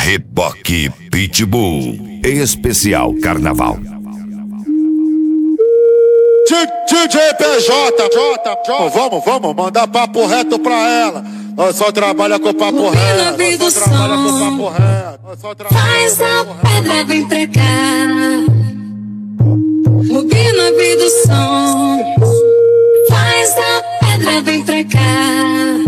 Reboque Pitbull, especial Carnaval. DJ PJ, vamos mandar papo reto pra ela. Nós só trabalha com papo reto. Nós só trabalha com papo reto. Faz a pedra, vem pra cá. Bobina, vem do som. Faz a pedra, vem pra cá.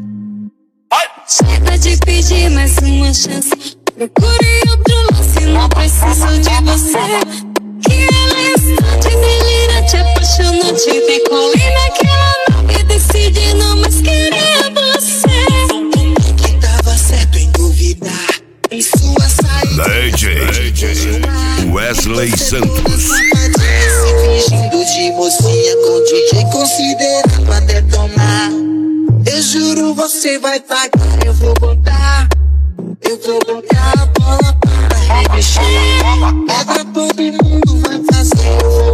Chega de pedir mais uma chance. Procure outro lance, não preciso de você. Que ela é instante, delirante, apaixonante. Decolei naquela nave, decidi não mais querer você. Que tava certo em duvidar em sua saída. DJ Wesley Santos. Se fingindo de mocinha com DJ considerado pra detonar. Eu juro, você vai pagar. Eu vou botar a bola para remexer. Pedra todo mundo vai fazer.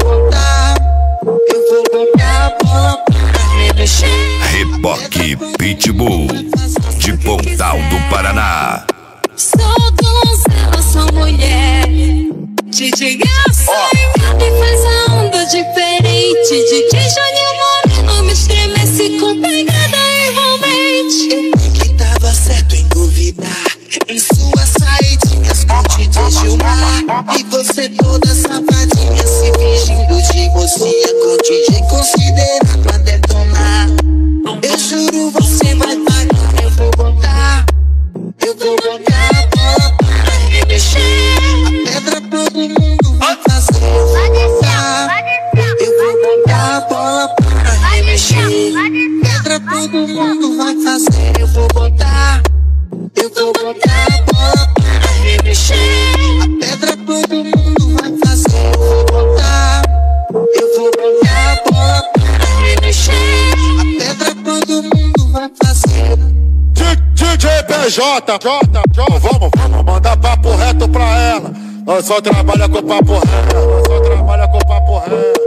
Eu vou botar a bola para remexer. Reboque Pitbull, de Pontal do Paraná. Sou donzela, sou mulher. DJ Garçom e faz a onda diferente. DJ Juninho Moreno me estremece com pegada envolvente. Que tava certo em duvidar em suas saídinhas com DJ Gilmar. E você toda safadinha se fingindo de mocinha com DJ considerado pra detonar. Eu juro, você vai pagar. Eu vou botar a bola para remexer. A pedra todo mundo vai fazer. Eu vou botar a bola para remexer. Pedra todo mundo vai fazer. Eu vou botar a bola para remexer. A pedra todo mundo vai fazer. Eu vou botar a bola para remexer. A pedra todo mundo vai fazer. DJ PJ, vamos mandar papo reto pra ela. Nós só trabalha com papo reto.